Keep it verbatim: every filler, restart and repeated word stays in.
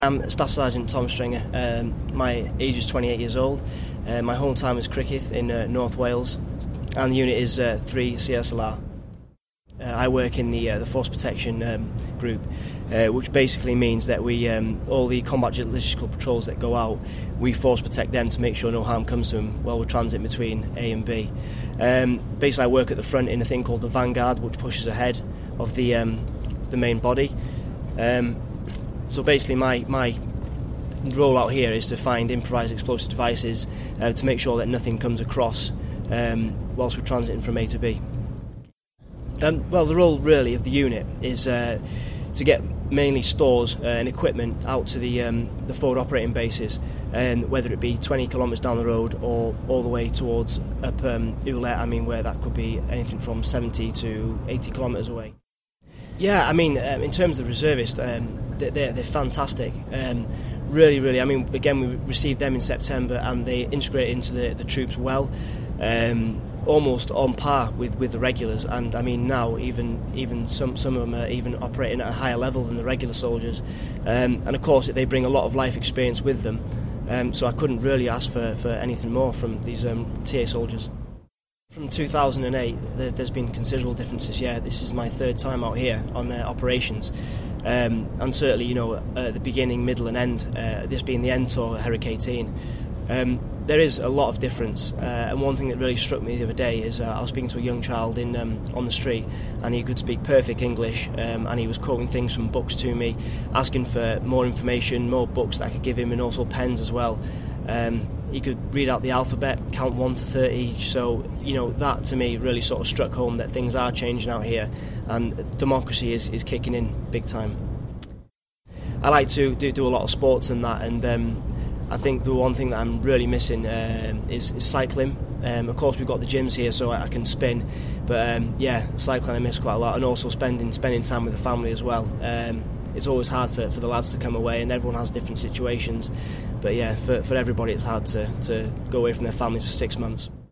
I'm Staff Sergeant Tom Stringer. Um, my age is twenty-eight years old. Uh, my home time is Criccyth in uh, North Wales, and the unit is uh, three C S L R. Uh, I work in the uh, the Force Protection um, group, uh, which basically means that we um, all the combat logistical patrols that go out, we force protect them to make sure no harm comes to them while we transit between A and B. Um, basically, I work at the front in a thing called the Vanguard, which pushes ahead of the um, the main body. Um, So basically my, my role out here is to find improvised explosive devices uh, to make sure that nothing comes across um, whilst we're transiting from A to B. Um, well, the role really of the unit is uh, to get mainly stores uh, and equipment out to the, um, the forward operating bases, and whether it be twenty kilometres down the road or all the way towards up um, Ulet, I mean, where that could be anything from seventy to eighty kilometres away. Yeah, I mean, um, in terms of the reservists, um, they're, they're fantastic. Um, really, really, I mean, again, we received them in September and they integrated into the, the troops well, um, almost on par with, with the regulars. And I mean, now even even some, some of them are even operating at a higher level than the regular soldiers. Um, and of course, they bring a lot of life experience with them. Um, so I couldn't really ask for, for anything more from these um, T A soldiers. From two thousand eight, there, there's been considerable differences. Yeah, this is my third time out here on their operations, um, and certainly, you know, at the beginning, middle, and end. Uh, this being the end tour, Herrick eighteen, um, there is a lot of difference. Uh, and one thing that really struck me the other day is uh, I was speaking to a young child in um, on the street, and he could speak perfect English, um, and he was quoting things from books to me, asking for more information, more books that I could give him, and also pens as well. Um, he could read out the alphabet, count one to thirty, so, you know, that to me really sort of struck home that things are changing out here and democracy is, is kicking in big time. I like to do, do a lot of sports and that, and um, I think the one thing that I'm really missing um, is, is cycling. Um, of course, we've got the gyms here so I can spin, but um, yeah, cycling I miss quite a lot, and also spending spending time with the family as well. Um, it's always hard for, for the lads to come away, and everyone has different situations, but yeah, for, for everybody it's hard to, to go away from their families for six months.